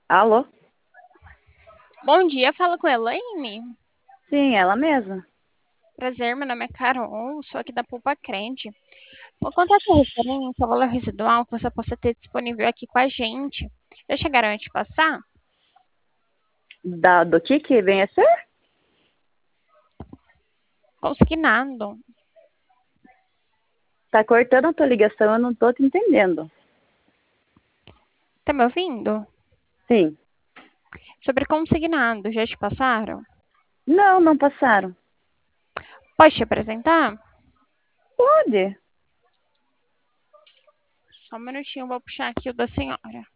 Alô? Bom dia, fala com a Elaine. Sim, ela mesma. Prazer, meu nome é Carol, sou aqui da Poupa Crente. Vou contar com referência ao valor residual que você possa ter disponível aqui com a gente. Já chegaram a te passar? Do que vem a ser? Consignado. Tá cortando a tua ligação, eu não tô te entendendo. Tá me ouvindo? Sim. Sobre consignado, já te passaram? Não, não passaram. Pode te apresentar? Pode. Só um minutinho, vou puxar aqui o da senhora.